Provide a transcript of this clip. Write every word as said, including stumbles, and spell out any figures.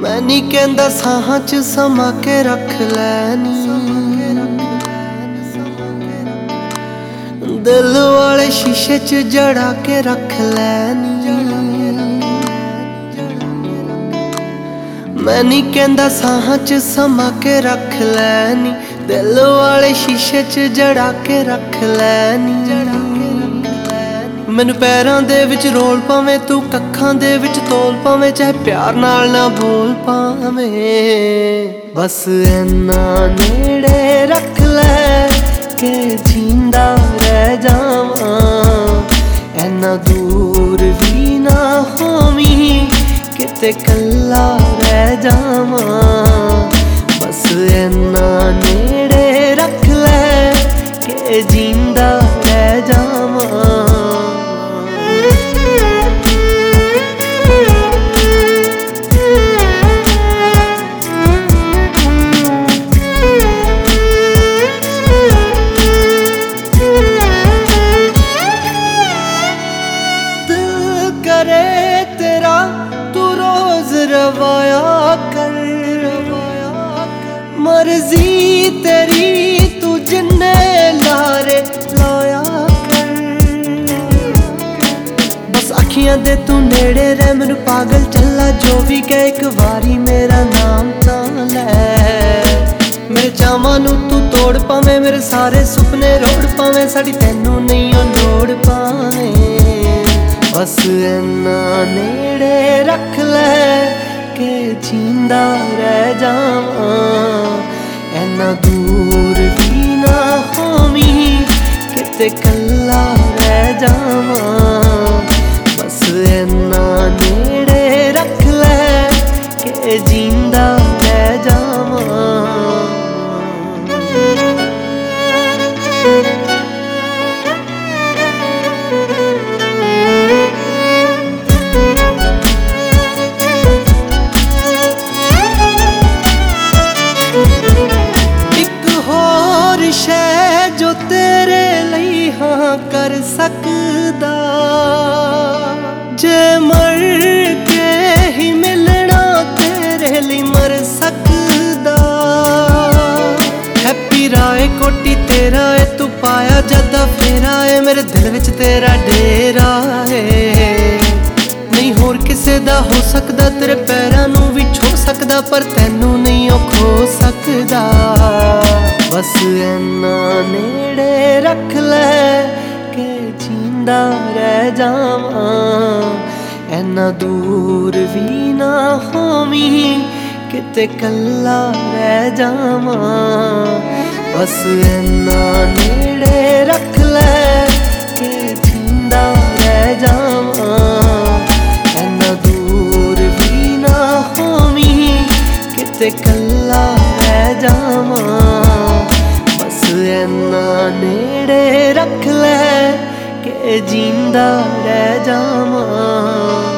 मैं नहीं कहंदा साहां च समा के रख लैनी, दिल वाले शीशे च जड़ा के रख लैनी। मैं नहीं कहंदा साहां च समा के रख लैनी, दिल वाले शीशे च जड़ा के रख लैनी। मैनू पैरां दे विच रोल पावें तू कक्खां दे विच तोल पावें, चाहे प्यार नाल ना बोल पावें। बस इन्ना नेड़े रख लै के जींदा रह जावां, इन्ना दूर भी ना होवीं किते कल्ला रह जावां। बस इन्ना नेड़े रख लै के जींदा रह जावां। करे तेरा तू रोज रवाया कर, मर्जी तेरी तू जिन्ने लारे लाया कर। बस अखियां दे तू नेड़े रह, मैनू पागल चला जो भी कहे, एक बारी मेरा नाम तां लै। मेरे चावां नू तू तोड़ पावें, मेरे सारे सुपने रोड़ पावें, साड़ी तैनू नहीं ओ लोड़ पावें। बस इन्ना नेड़े रख लै के जींदा रह जावां, इन्ना दूर भी ना होवीं किते कल्ला रह जावां। बस इन्ना नेड़े रख लै के जींदा रह जावां। जो तेरे लिए हाँ कर सकदा, जे मर के ही मिलना तेरे लिए मर सकदा। हैप्पी राय कोटी तेरा है, तू पाया जदा फेरा है, मेरे दिल विच तेरा डेरा है। नहीं होर किसे दा हो सकदा, तेरे पैरां नू भी छो सकदा, पर तैनू नहीं ओ खो सकदा। बस इन्ना नेड़े रख लै के जींदा रह जावां, इन्ना दूर भी ना होवीं किते कल्ला रह जावां। बस इन्ना नेड़े रख लै के जींदा रह जावां, इन्ना दूर भी ना होवीं किते कल्ला रह जावां। इन्ना नेड़े रख लै के जींदा रह जावां।